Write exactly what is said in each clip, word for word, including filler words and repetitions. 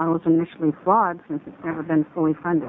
was initially flawed since it's never been fully funded.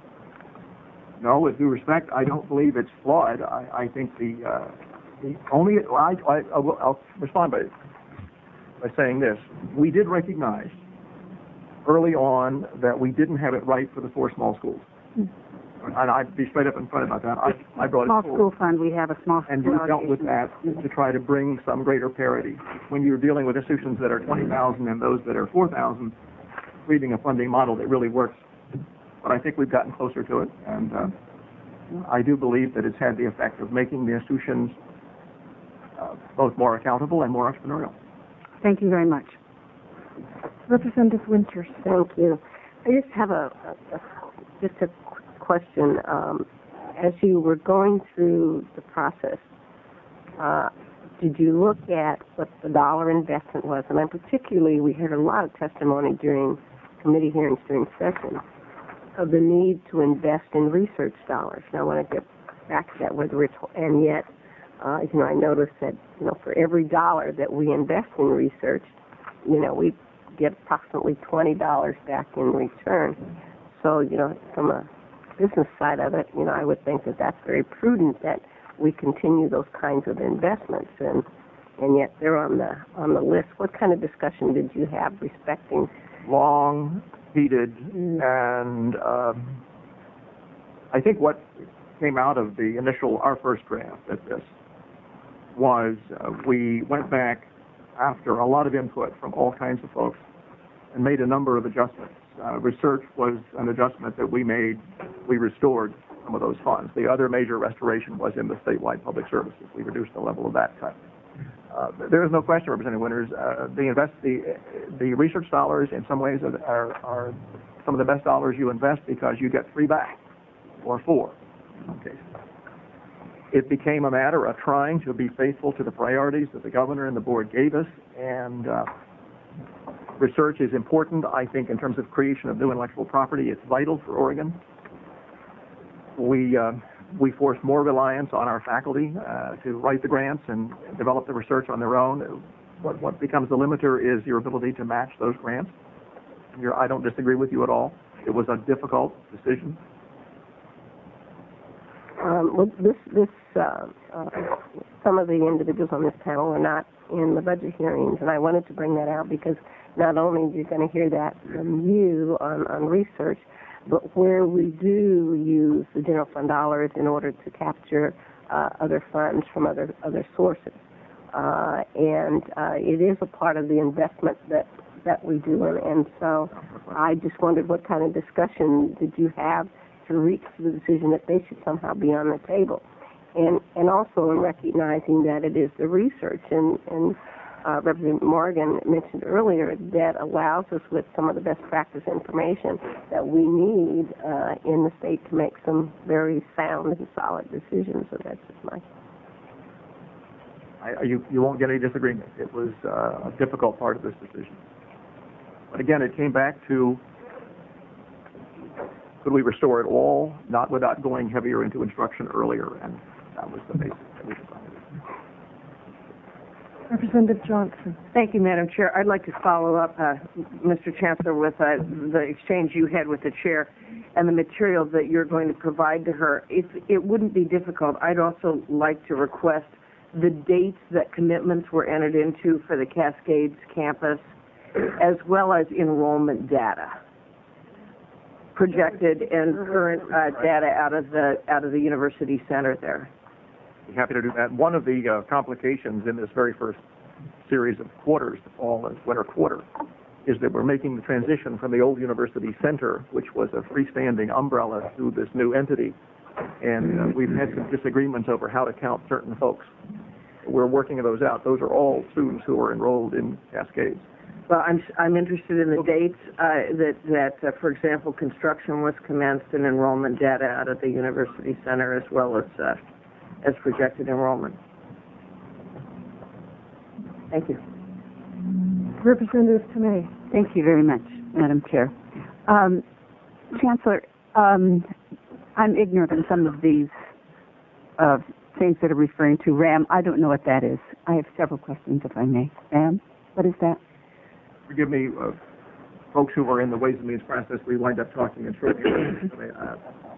No, with due respect, I don't believe it's flawed. I, I think the, uh, the only, I, I, I will, I'll respond by, by saying this. We did recognize early on that we didn't have it right for the four small schools. Hmm. And I'd be straight up in front about that. I, I brought small it forward. School fund, we have a small and school we dealt with that to try to bring some greater parity. When you're dealing with institutions that are twenty thousand and those that are four thousand, creating a funding model that really works. But I think we've gotten closer to it, and uh, I do believe that it's had the effect of making the institutions uh, both more accountable and more entrepreneurial. Thank you very much. Representative Winters. Thank you. I just have a, a, a just a question. Um, as you were going through the process, uh, did you look at what the dollar investment was? And then particularly, we heard a lot of testimony during committee hearings during session of the need to invest in research dollars. Now, I want to get back to that, whether we're to- and yet, uh, you know, I noticed that, you know, for every dollar that we invest in research, you know, we get approximately twenty dollars back in return. So, you know, from a business side of it, you know, I would think that that's very prudent that we continue those kinds of investments, and and yet they're on the on the list. What kind of discussion did you have respecting? Long, heated, mm. and um, I think what came out of the initial, our first draft at this, was uh, we went back after a lot of input from all kinds of folks and made a number of adjustments. Uh, research was an adjustment that we made. We restored some of those funds. The other major restoration was in the statewide public services. We reduced the level of that cut. Uh, there is no question, Representative Winters, uh, the, invest, the, the research dollars in some ways are, are, are some of the best dollars you invest because you get three back, or four in some cases. It became a matter of trying to be faithful to the priorities that the governor and the board gave us, and uh, research is important, I think, in terms of creation of new intellectual property. It's vital for Oregon. We, uh, we force more reliance on our faculty uh, to write the grants and develop the research on their own. What, what becomes the limiter is your ability to match those grants. You're, I don't disagree with you at all. It was a difficult decision. Um, well, this, this, uh, uh, some of the individuals on this panel are not in the budget hearings, and I wanted to bring that out because not only are you going to hear that from you on, on research, but where we do use the general fund dollars in order to capture uh, other funds from other other sources, uh, and uh, it is a part of the investment that that we do, and, and so I just wondered what kind of discussion did you have to reach the decision that they should somehow be on the table, and and also in recognizing that it is the research and and uh, Representative Morgan mentioned earlier that allows us with some of the best practice information that we need uh, in the state to make some very sound and solid decisions. So that's just my. I, you you won't get any disagreement. It was uh, a difficult part of this decision, but again, it came back to. Could we restore it all, not without going heavier into instruction earlier? And that was the basis that we decided. Representative Johnson. Thank you, Madam Chair. I'd like to follow up, uh, Mister Chancellor, with uh, the exchange you had with the chair and the material that you're going to provide to her. If it wouldn't be difficult, I'd also like to request the dates that commitments were entered into for the Cascades campus, as well as enrollment data. Projected and current uh, data out of the out of the university center there. Be happy to do that. One of the uh, complications in this very first series of quarters, the fall and winter quarter, is that we're making the transition from the old university center, which was a freestanding umbrella, to this new entity, and uh, we've had some disagreements over how to count certain folks. We're working those out. Those are all students who are enrolled in Cascades. Well, I'm I'm interested in the dates uh, that that, uh, for example, construction was commenced and enrollment data out of the university center, as well as uh, as projected enrollment. Thank you, Representative Tomei. Thank you very much, Madam Chair. Um, Chancellor, um, I'm ignorant in some of these uh, things that are referring to RAM. I don't know what that is. I have several questions, if I may. RAM, what is that? Forgive me, uh, folks who were in the Ways and Means process, we wind up talking in short. uh,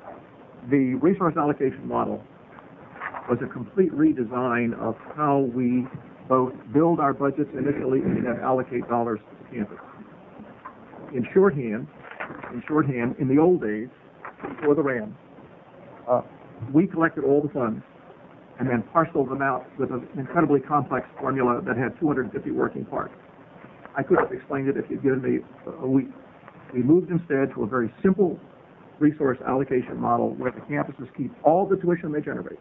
the resource allocation model was a complete redesign of how we both build our budgets initially and then allocate dollars to the campus. In shorthand, in shorthand, in the old days, before the RAM, uh, we collected all the funds and then parceled them out with an incredibly complex formula that had two hundred fifty working parts. I could have explained it if you'd given me a week. We moved instead to a very simple resource allocation model where the campuses keep all the tuition they generate.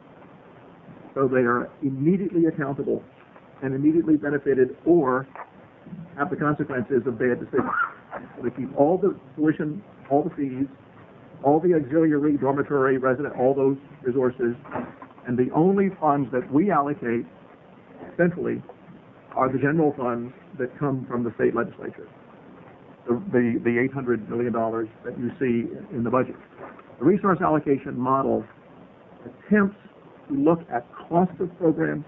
So they are immediately accountable and immediately benefited or have the consequences of bad decisions. So they keep all the tuition, all the fees, all the auxiliary, dormitory, resident, all those resources, and the only funds that we allocate centrally are the general funds that come from the state legislature, the, the, the eight hundred million dollars that you see in the budget. The resource allocation model attempts to look at cost of programs,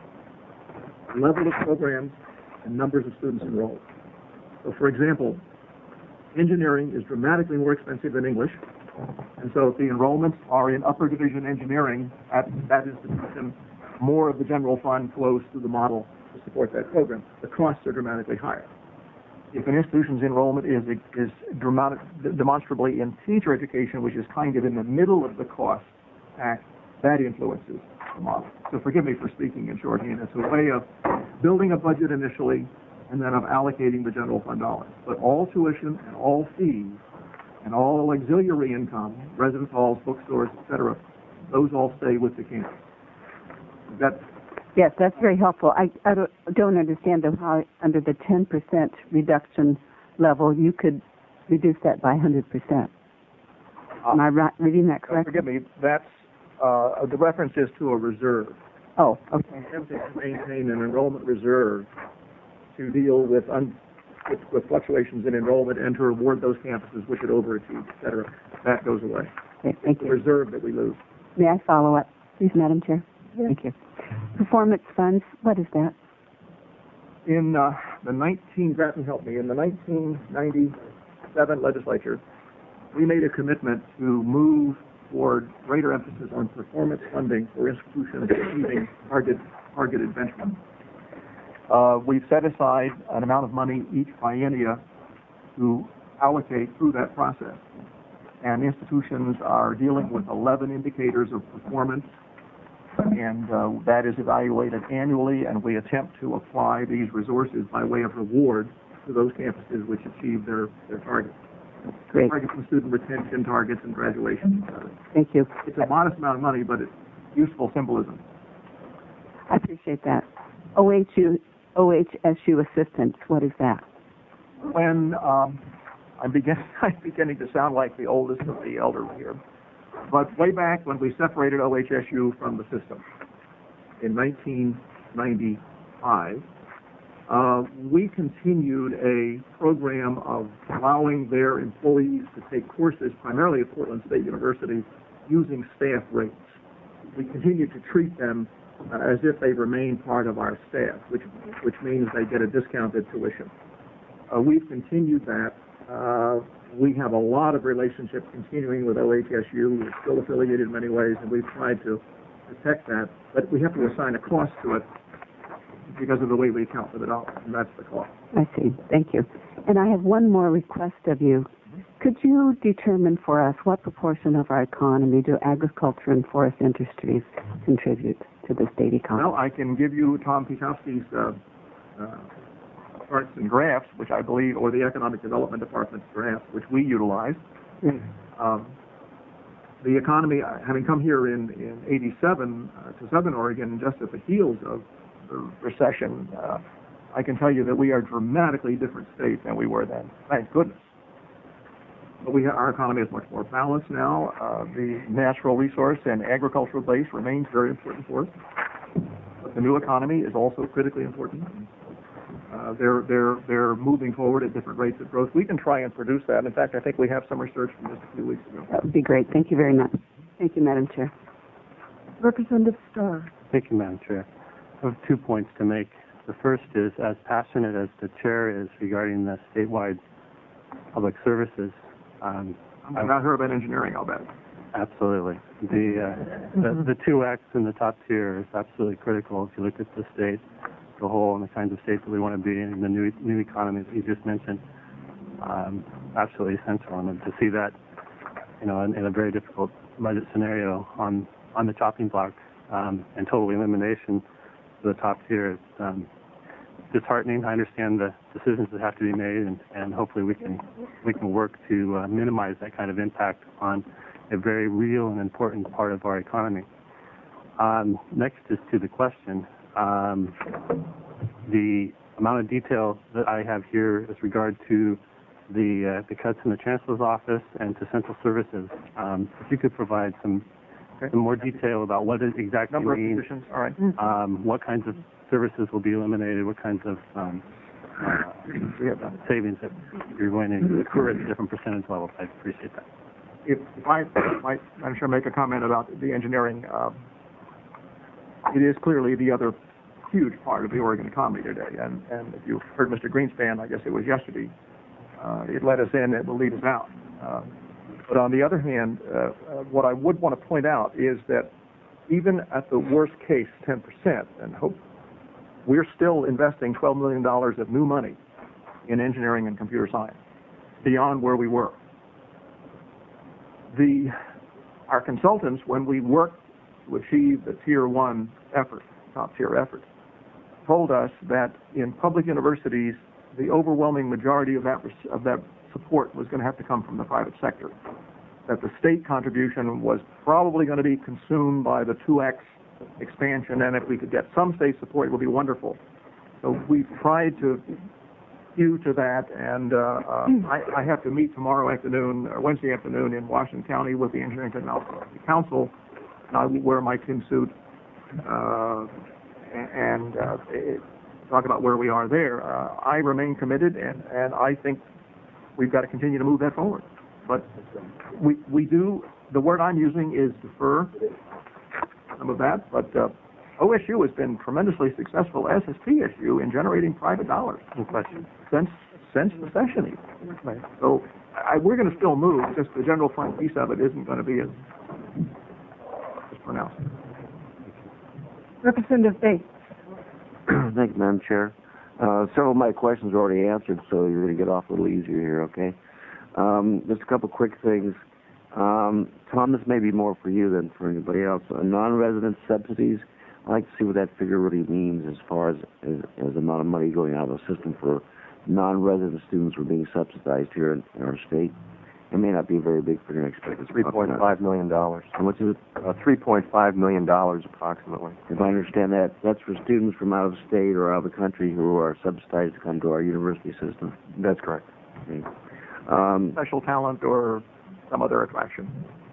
level of programs, and numbers of students enrolled. So, for example, engineering is dramatically more expensive than English, and so if the enrollments are in upper division engineering at that institution, more of the general fund flows through the model to support that program. The costs are dramatically higher. If an institution's enrollment is is dramatic, demonstrably in teacher education, which is kind of in the middle of the cost stack, that influences the model. So forgive me for speaking in shorthand. It's a way of building a budget initially and then of allocating the general fund dollars. But all tuition and all fees and all auxiliary income, residence halls, bookstores, et cetera, those all stay with the campus. That Yes, that's very helpful. I, I don't, don't understand though how under the ten percent reduction level you could reduce that by one hundred percent. Am I right, reading that uh, correctly? forgive me, that's, uh, the reference is to a reserve. Oh, okay. Attempting to maintain an enrollment reserve to deal with, un, with, with fluctuations in enrollment and to reward those campuses which had overachieved, et cetera. That goes away. Okay, thank The you. reserve that we lose. May I follow up, please, Madam Chair? Yes. Thank you. Performance funds, what is that? In uh, the nineteen, Grattan help me, in the nineteen ninety-seven legislature, we made a commitment to move toward greater emphasis on performance funding for institutions achieving target, targeted benchmarks. Uh, we've set aside an amount of money each biennia to allocate through that process. And institutions are dealing with eleven indicators of performance, and uh, that is evaluated annually, and we attempt to apply these resources by way of reward to those campuses which achieve their, their targets. Great. Targets and student retention targets and graduation, et cetera. Thank you. It's a modest amount of money, but it's useful symbolism. I appreciate that. O H U, O H S U assistants, what is that? When um, I'm, begin- I'm beginning to sound like the oldest of the elderly here, but way back when we separated O H S U from the system in nineteen ninety-five, uh, we continued a program of allowing their employees to take courses primarily at Portland State University using staff rates. We continued to treat them uh, as if they remain part of our staff, which, which means they get a discounted tuition. Uh, we've continued that. Uh, we have a lot of relationships continuing with O H S U. We're still affiliated in many ways, and we've tried to protect that. But we have to assign a cost to it because of the way we account for the dollars, and that's the cost. I see. Thank you. And I have one more request of you. Could you determine for us what proportion of our economy do agriculture and forest industries contribute to the state economy? Well, I can give you Tom Piechowski's uh, uh, charts and graphs, which I believe, or the Economic Development Department's graphs, which we utilize. Mm. Um, the economy, uh, having come here in, in eighty-seven uh, to Southern Oregon, just at the heels of the recession, uh, I can tell you that we are a dramatically different state than we were then. Thank goodness. But we, our economy is much more balanced now. Uh, the natural resource and agricultural base remains very important for us. But the new economy is also critically important. Uh, they're, they're, they're moving forward at different rates of growth. We can try and produce that. In fact, I think we have some research from just a few weeks ago. That would be great. Thank you very much. Thank you, Madam Chair. Representative Starr. Thank you, Madam Chair. I have two points to make. The first is, as passionate as the chair is regarding the statewide public services. Um, I'm not heard about engineering, I'll bet. Absolutely. The, uh, the the two X in the top tier is absolutely critical if you look at the state, the whole, and the kinds of states that we want to be in, and the new new economies that you just mentioned. Um, absolutely essential, and to see that, you know, in, in a very difficult budget scenario on on the chopping block um, and total elimination of the top tier is um, disheartening. I understand the decisions that have to be made, and, and hopefully we can we can work to uh, minimize that kind of impact on a very real and important part of our economy. Um, next is to the question. Um, the amount of detail that I have here is regard to the uh, the cuts in the Chancellor's office and to central services. Um, if you could provide some Okay. some more detail about what it exactly Number of means, positions, all right. um, what kinds of services will be eliminated, what kinds of um, uh, We have that. savings that you're going to occur at different percentage levels. I appreciate that. If, if I might, I'm sure, make a comment about the engineering, uh, it is clearly the other huge part of the Oregon economy today. And, and if you heard Mister Greenspan, I guess it was yesterday, uh, it let us in, it will lead us out. Uh, but on the other hand, uh, uh, what I would want to point out is that even at the worst case ten percent, and hope, we're still investing twelve million dollars of new money in engineering and computer science, beyond where we were. The, our consultants, when we worked to achieve the tier one effort, top tier effort, told us that in public universities, the overwhelming majority of that, of that support was going to have to come from the private sector. That the state contribution was probably going to be consumed by the two X expansion, and if we could get some state support, it would be wonderful. So we've tried to hew to that, and uh, uh, I, I have to meet tomorrow afternoon, or Wednesday afternoon, in Washington County with the Engineering Technology Council. And I will wear my tin suit uh, and uh, it, talk about where we are there. Uh, I remain committed, and, and I think we've got to continue to move that forward. But we we do, the word I'm using is defer some of that, but uh, O S U has been tremendously successful, as has P S U, in generating private dollars since since the session even. Right. So I, we're going to still move, just the general fund piece of it isn't going to be as, as pronounced. Representative Bates. Thank you, Madam Chair. Uh, several of my questions are already answered, so you're going to get off a little easier here, okay? Um, just a couple quick things. Um, Tom, this may be more for you than for anybody else. Uh, non-resident subsidies, I'd like to see what that figure really means as far as, as, as the amount of money going out of the system for non-resident students who are being subsidized here in, in our state. It may not be a very big figure. I expect it's three point five million dollars. How much is it? Uh, three point five million dollars approximately. If I understand that, that's for students from out of state or out of the country who are subsidized to come to our university system. That's correct. Okay. Um, Special talent or some other attraction.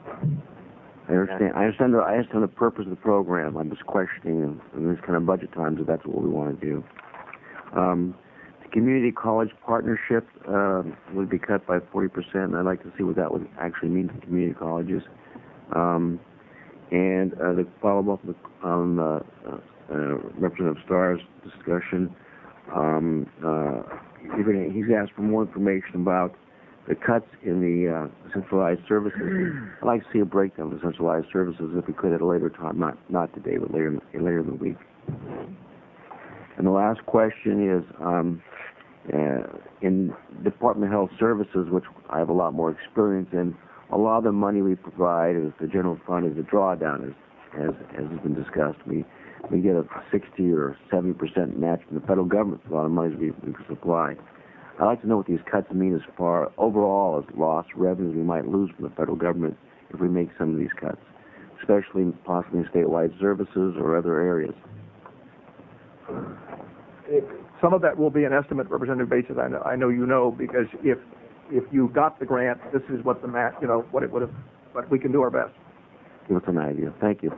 I understand. I understand. The, I understand the purpose of the program. I'm just questioning in, in these kind of budget times if that's what we want to do. Um, the community college partnership uh, would be cut by forty percent, and I'd like to see what that would actually mean to community colleges. Um, and uh, to follow up on uh, uh, Representative Starr's discussion, um, uh, you're gonna, he's asked for more information about the cuts in the uh, centralized services. I'd like to see a breakdown of the centralized services if we could at a later time, not not today, but later in, later in the week. And the last question is, um, uh, in Department of Health Services, which I have a lot more experience in, a lot of the money we provide as the general fund is a drawdown, as as, as has been discussed. We we get a sixty or seventy percent match from the federal government for a lot of money we, we supply. I'd like to know what these cuts mean as far overall as lost revenues we might lose from the federal government if we make some of these cuts, especially possibly in statewide services or other areas. It, some of that will be an estimate, Representative Bates, as I know, I know you know, because if if you got the grant, this is what the match, you know, what it would have, but we can do our best. Give us an idea. Thank you.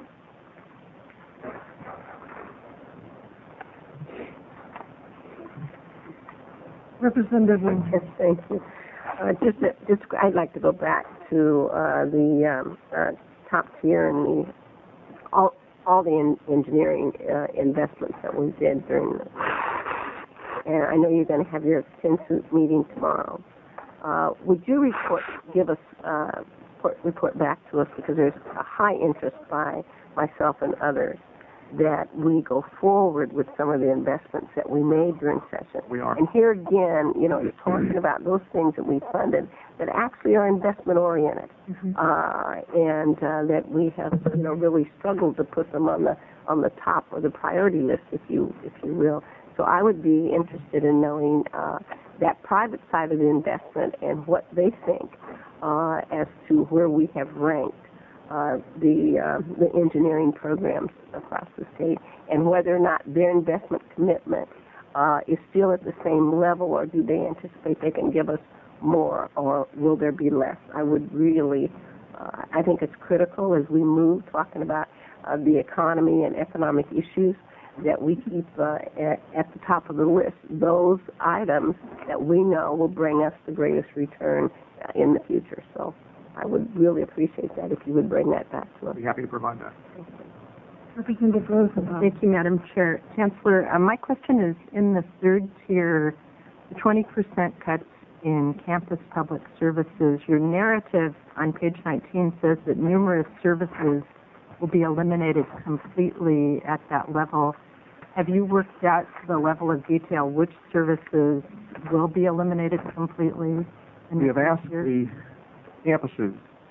Representative Lynn. Yes, thank you. Uh, just, uh, just, I'd like to go back to uh, the um, uh, top tier and the all, all the in, engineering uh, investments that we did during the. And I know you're going to have your ten suit meeting tomorrow. Uh, would you report, give us, uh, report, report back to us, because there's a high interest by myself and others that we go forward with some of the investments that we made during session. We are. And here again, you know, you're talking about those things that we funded that actually are investment oriented, Mhm. uh, and uh, that we have, you know, really struggled to put them on the on the top or the priority list, if you if you will. So I would be interested in knowing uh, that private side of the investment and what they think uh, as to where we have ranked uh, the uh, the engineering programs across the state, and whether or not their investment commitment uh, is still at the same level, or do they anticipate they can give us more, or will there be less? I would really, uh, I think it's critical as we move talking about uh, the economy and economic issues, that we keep uh, at, at the top of the list those items that we know will bring us the greatest return uh, in the future. So I would really appreciate that if you would bring that back to us. I'd be happy to provide that. Representative Rosenbaum. Thank you, Madam Chair. Chancellor, uh, my question is, in the third tier, the twenty percent cuts in campus public services, your narrative on page nineteen says that numerous services will be eliminated completely at that level. Have you worked out to the level of detail which services will be eliminated completely? in We have the third asked tier? the campuses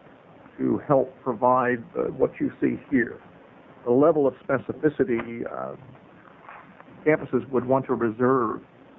to help provide uh, what you see here. The level of specificity uh, campuses would want to reserve,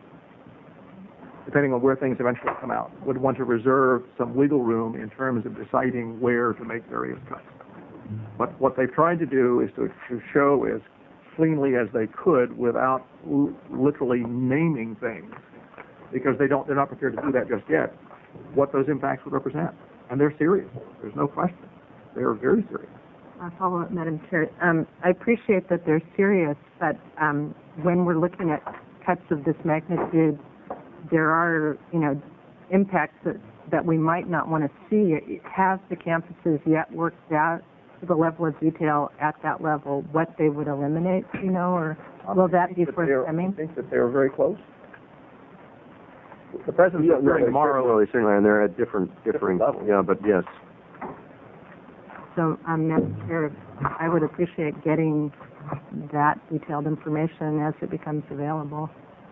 depending on where things eventually come out, would want to reserve some wiggle room in terms of deciding where to make various cuts. But what they've tried to do is to, to show as cleanly as they could without l- literally naming things, because they don't, they're not prepared to do that just yet, what those impacts would represent. And they're serious. There's no question. They are very serious. I'll follow up, Madam Chair. Um, I appreciate that they're serious, but um, when we're looking at cuts of this magnitude, there are, you know, impacts that, that we might not want to see. Have the campuses yet worked out to the level of detail at that level what they would eliminate, you know, or will that be I think that they're- forthcoming? I think that they're very close. The President's Yeah, no, hearing they tomorrow. certainly, certainly, and they're at different, differing, Different levels. yeah, but yes. So, um, Madam Chair, I would appreciate getting that detailed information as it becomes available.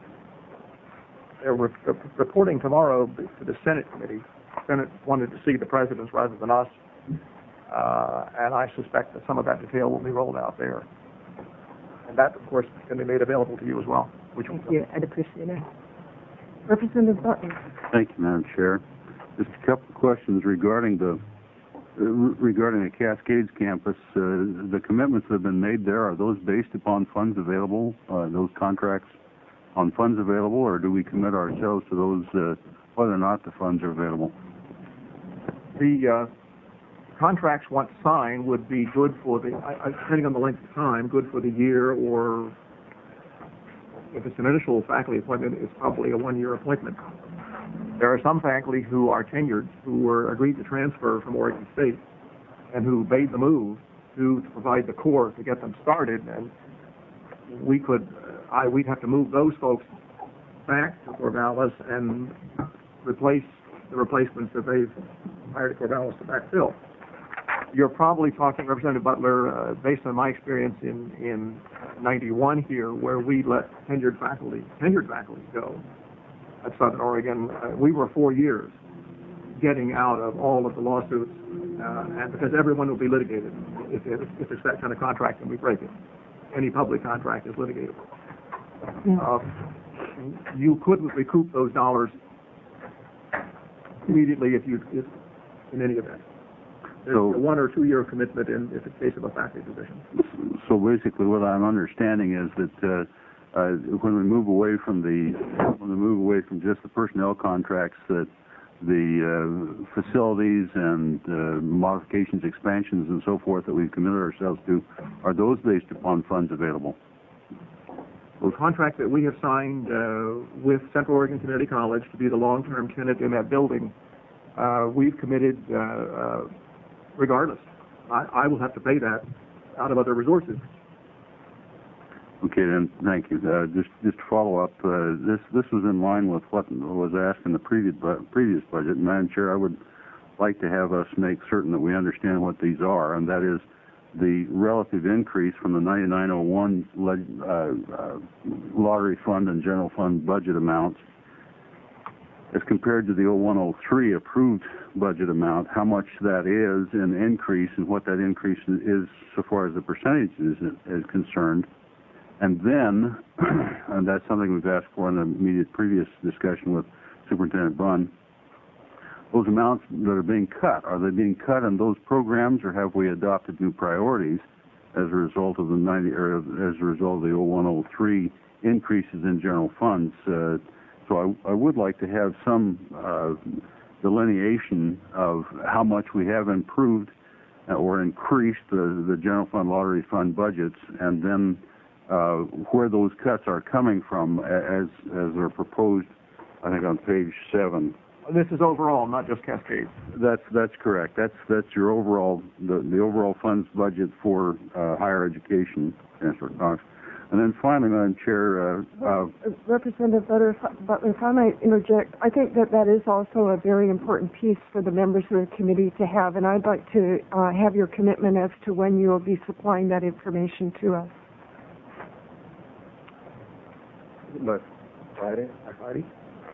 They're re- re- reporting tomorrow to the Senate committee. Senate wanted to see the President's rather than us, uh, and I suspect that some of that detail will be rolled out there. And that, of course, can be made available to you as well. Which Thank you. I'd appreciate it. Representative Butler. Thank you, Madam Chair. Just a couple of questions regarding the uh, regarding the Cascades campus. Uh, the commitments that have been made there, are those based upon funds available? Uh, those contracts on funds available, or do we commit ourselves to those uh, whether or not the funds are available? The uh, contracts, once signed, would be good for the, I, I, depending on the length of time, good for the year, or if it's an initial faculty appointment, it's probably a one-year appointment. There are some faculty who are tenured, who were agreed to transfer from Oregon State, and who made the move to, to provide the core to get them started, and we could, uh, I, we'd have to move those folks back to Corvallis and replace the replacements that they've hired at Corvallis to backfill. You're probably talking, Representative Butler, uh, based on my experience in, in ninety-one here, where we let tenured faculty, tenured faculty go at Southern Oregon. Uh, we were four years getting out of all of the lawsuits, uh, and because everyone will be litigated if, it, if it's that kind of contract and we break it. Any public contract is litigatable. Uh, you couldn't recoup those dollars immediately if you, if, in any event. There's So- a one or two year commitment in, if it's case of a faculty position. So basically, what I'm understanding is that uh, uh, when we move away from the when we move away from just the personnel contracts, that the uh, facilities and uh, modifications, expansions, and so forth that we've committed ourselves to, are those based upon funds available? The contract that we have signed uh, with Central Oregon Community College to be the long-term tenant in that building, uh, we've committed uh, uh, regardless. I, I will have to pay that out of other resources. Okay, then, thank you. Uh, just, just to follow up, uh, this, this was in line with what was asked in the previous, bu- previous budget. Madam Chair, I would like to have us make certain that we understand what these are, and that is the relative increase from the ninety-nine oh one leg, uh, uh, lottery fund and general fund budget amounts as compared to the oh one oh three approved budget amount, how much that is in increase and what that increase is so far as the percentage is, is concerned. And then, and that's something we've asked for in the immediate previous discussion with Superintendent Bunn, those amounts that are being cut, are they being cut in those programs, or have we adopted new priorities as a result of the ninety, or as a result of the oh one oh three increases in general funds? Uh, so I, I would like to have some uh, delineation of how much we have improved or increased the, the general fund, lottery fund budgets, and then uh, where those cuts are coming from as as they're proposed, I think on page seven. This is overall, not just Cascade. That's that's correct. That's that's your overall the, the overall funds budget for uh, higher education, Chancellor Cox. And then finally, Madam Chair, uh, uh, Representative Butler, if, Butler, if I might interject, I think that that is also a very important piece for the members of the committee to have, and I'd like to uh, have your commitment as to when you will be supplying that information to us. But Friday? Friday?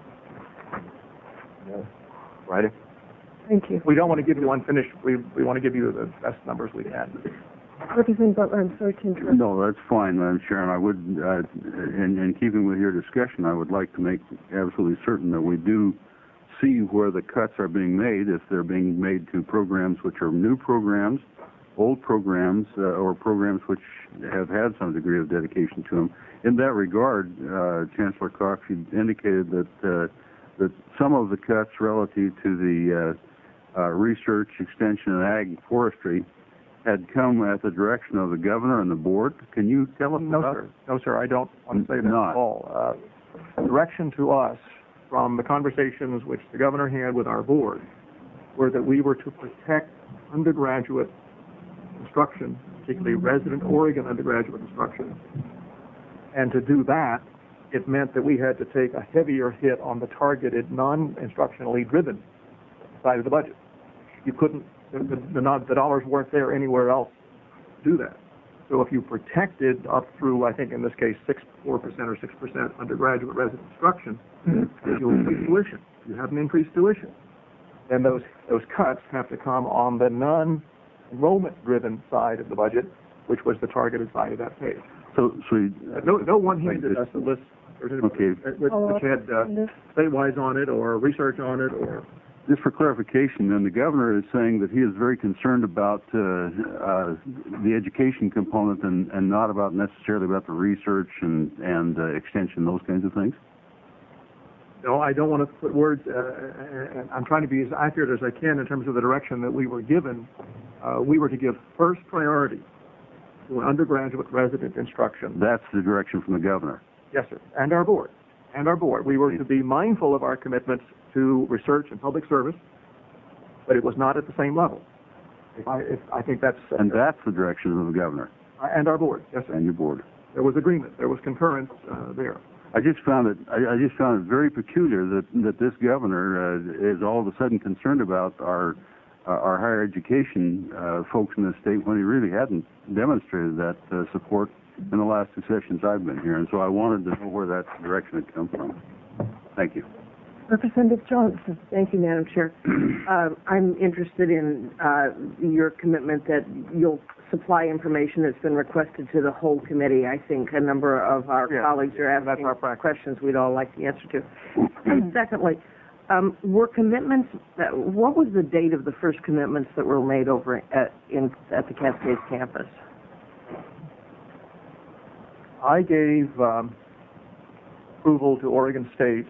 No. Friday? Thank you. We don't want to give you unfinished. We we want to give you the best numbers we can. Representative Butler, I'm sorry to interrupt. no, that's fine, Madam Chair. And I would, uh, in, in keeping with your discussion, I would like to make absolutely certain that we do see where the cuts are being made, if they're being made to programs which are new programs, old programs, uh, or programs which have had some degree of dedication to them. In that regard, uh, Chancellor Cox, you indicated that uh, that some of the cuts relative to the uh, uh, research, extension, and ag and forestry had come at the direction of the governor and the board. Can you tell us No, about sir. No, sir. I don't want to say that Not. at all. Uh, direction to us from the conversations which the governor had with our board were that we were to protect undergraduate instruction, particularly resident Oregon undergraduate instruction. And to do that, it meant that we had to take a heavier hit on the targeted, non-instructionally driven side of the budget. You couldn't, the, the, the, not, the dollars weren't there anywhere else to do that. So if you protected up through, I think in this case, six, four percent or six percent undergraduate resident instruction, you'll increase tuition. You have an increased tuition. Then those, those cuts have to come on the non-enrollment driven side of the budget, which was the targeted side of that page. So, so you, Uh, no, no one handed us a list Okay. which, which had uh, state-wise on it or research on it or... just for clarification, then the governor is saying that he is very concerned about uh, uh, the education component and, and not about necessarily about the research and, and uh, extension, those kinds of things? No, I don't want to put words, uh, and I'm trying to be as accurate as I can in terms of the direction that we were given. Uh, we were to give first priority to undergraduate resident instruction. That's the direction from the governor. Yes, sir. And our board. And our board. We were to be mindful of our commitments to research and public service, but it was not at the same level. If I, if, I think that's... Uh, and that's the direction of the governor. And our board. Yes, sir. And your board. There was agreement. There was concurrence uh, there. I just found it. I, I just found it very peculiar that that this governor uh, is all of a sudden concerned about our uh, our higher education uh, folks in the state when he really hadn't demonstrated that uh, support in the last two sessions I've been here. And so I wanted to know where that direction had come from. Thank you. Representative Johnson. Thank you, Madam Chair. Uh, I'm interested in uh, your commitment that you'll supply information that's been requested to the whole committee. I think a number of our Yes, colleagues are that's asking our questions we'd all like the answer to. And secondly, um, were commitments, that, what was the date of the first commitments that were made over at, in, at the Cascades campus? I gave um, approval to Oregon State.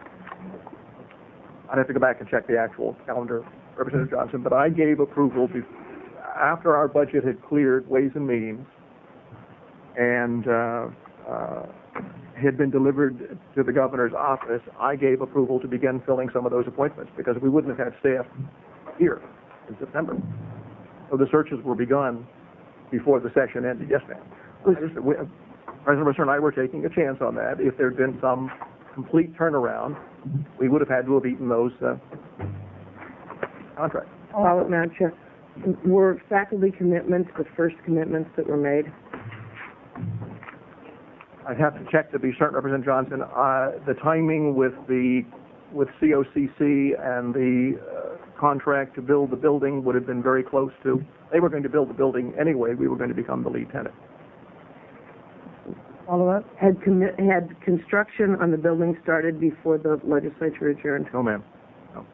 I'd have to go back and check the actual calendar, Representative Johnson, but I gave approval be- after our budget had cleared Ways and Means and uh, uh, had been delivered to the governor's office. I gave approval to begin filling some of those appointments because we wouldn't have had staff here in September. So the searches were begun before the session ended. Yes, ma'am. I just- we- President Mercer and I were taking a chance on that. If there'd been some complete turnaround, we would have had to have eaten those uh, contracts. Follow it, Madam Chair. Were faculty commitments the first commitments that were made? I'd have to check to be certain, Representative Johnson. Uh, the timing with the with C O C C and the uh, contract to build the building would have been very close to. They were going to build the building anyway. We were going to become the lead tenant. Follow up? Had commi- had construction on the building started before the legislature adjourned? No, ma'am. No.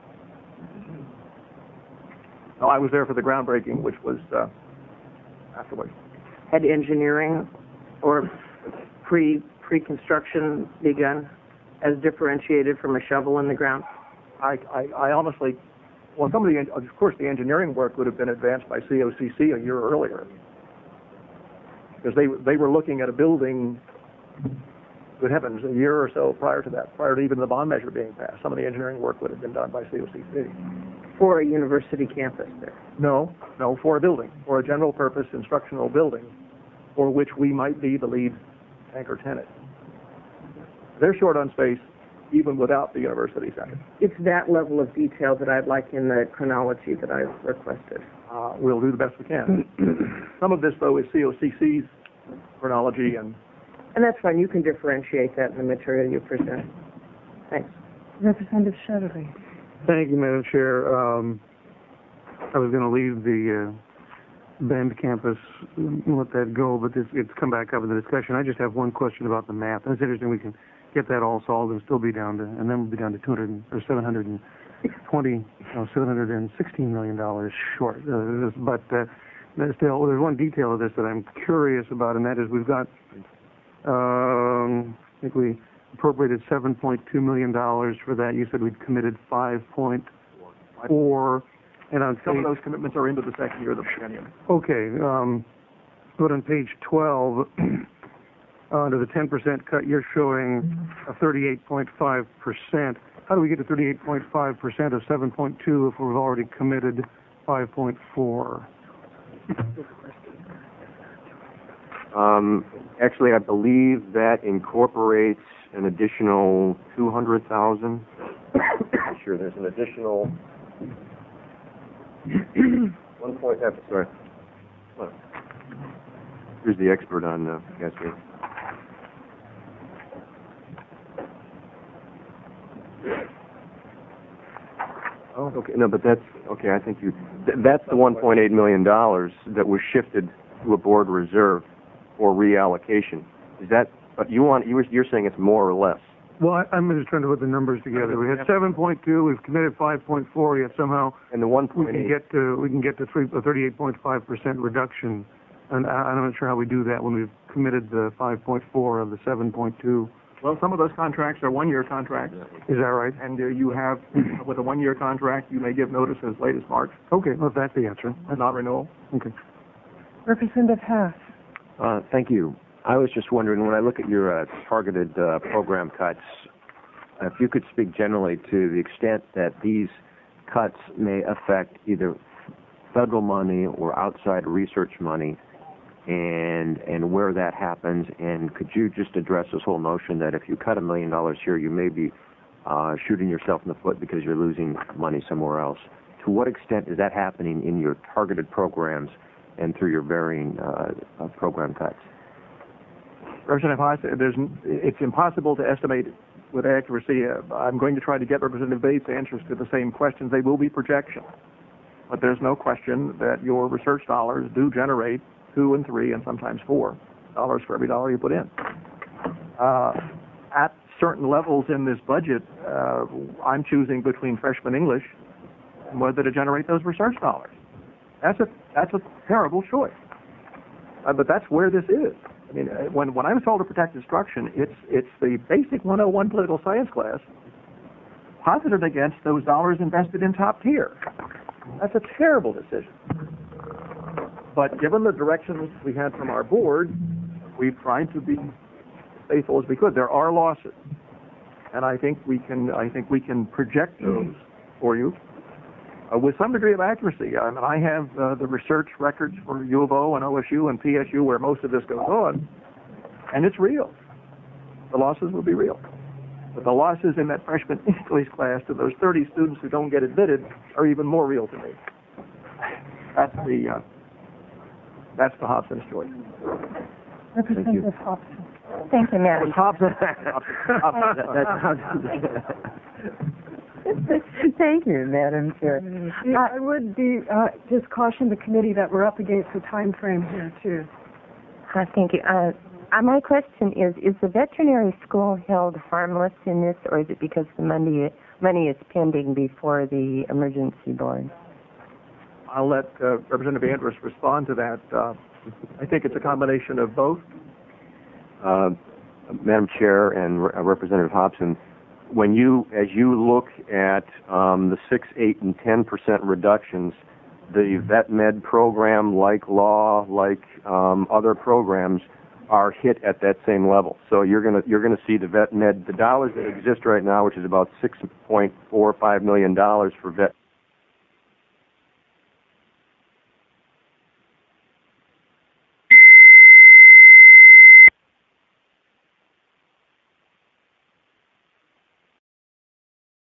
No, I was there for the groundbreaking, which was uh, afterwards. Had engineering or pre pre-construction begun, as differentiated from a shovel in the ground? I, I, I honestly, well, some of the, of course, the engineering work would have been advanced by C O C C a year earlier, because they they were looking at a building, good heavens, a year or so prior to that, prior to even the bond measure being passed. Some of the engineering work would have been done by C O C C. For a university campus there? No, no, for a building, for a general purpose instructional building, for which we might be the lead anchor tenant. They're short on space even without the university center. It's that level of detail that I'd like in the chronology that I've requested. Uh, we'll do the best we can. Some of this, though, is C O C C's chronology, and And that's fine. You can differentiate that in the material you present. Thanks. Representative Shetterly. Thank you, Madam Chair. Um, I was going to leave the uh, Bend campus and let that go, but it's, it's come back up in the discussion. I just have one question about the math. And it's interesting we can get that all solved and still be down to, and then we'll be down to two hundred or seven hundred twenty, no, seven hundred sixteen million dollars short. Uh, but uh, there's still, there's one detail of this that I'm curious about, and that is we've got, um, I think we appropriated seven point two million dollars for that. You said we'd committed five point four. And on some page, of those commitments are into the second year of the millennium. okay, um, but on page twelve, uh, under the ten percent cut, you're showing a thirty-eight point five percent. How do we get to thirty-eight point five percent of seven point two if we've already committed five point four? Um, actually, I believe that incorporates an additional two hundred thousand. Sure, there's an additional one point. Uh, sorry. Here's the expert on uh, cascade. Oh, okay. No, but that's okay. I think you. Th- that's the one point eight million dollars that was shifted to a board reserve for reallocation. Is that? But you want? You were, you're saying it's more or less? Well, I, I'm just trying to put the numbers together. We had seven point two. We've committed five point four. Yet somehow and the one we point can eight. get to we can get to three, a thirty-eight point five percent reduction. And I, I'm not sure how we do that when we've committed the five point four of the seven point two. Well, some of those contracts are one-year contracts, Is that right? and uh, you have, with a one-year contract, you may give notice as late as March, Okay, well, that's the answer. not renewal. Okay. Representative Haas. Uh, thank you. I was just wondering, when I look at your uh, targeted uh, program cuts, if you could speak generally to the extent that these cuts may affect either federal money or outside research money, and and where that happens, and could you just address this whole notion that if you cut a million dollars here, you may be uh, shooting yourself in the foot because you're losing money somewhere else? To what extent is that happening in your targeted programs and through your varying uh, uh, program cuts? Representative Haas, there's, it's impossible to estimate with accuracy. Uh, I'm going to try to get Representative Bates' answers to the same questions. They will be projections. But there's no question that your research dollars do generate two and three and sometimes four dollars for every dollar you put in. Uh, at certain levels in this budget, uh, I'm choosing between freshman English and whether to generate those research dollars. That's a that's a terrible choice. Uh, but that's where this is. I mean, uh, when when I'm told to protect instruction, it's it's the basic one oh one political science class posited against those dollars invested in top tier. That's a terrible decision. But given the directions we had from our board, we've tried to be faithful as we could. There are losses, and I think we can I think we can project those for you uh, with some degree of accuracy. I mean, I have uh, the research records for U of O and O S U and P S U where most of this goes on, And it's real. The losses will be real. But the losses in that freshman English class to those thirty students who don't get admitted are even more real to me. That's the, uh, that's the Hobson's choice. Representative Hobson. Thank you, Madam. Hobson. Hobson. Thank you, Madam Chair. I would be, uh, just caution the committee that we're up against the time frame here, too. Uh, thank you. Uh, uh, my question is, is the veterinary school held harmless in this, or is it because the money, money is pending before the emergency board? I'll let uh, Representative Andrus respond to that. Uh, I think it's a combination of both. Uh, Madam Chair and Re- uh, Representative Hobson, when you, as you look at um, the six, eight, and ten percent reductions, the vet med program, like law, like um, other programs, are hit at that same level. So you're going to you're going to see the vet med, the dollars that exist right now, which is about six point four five million dollars for vet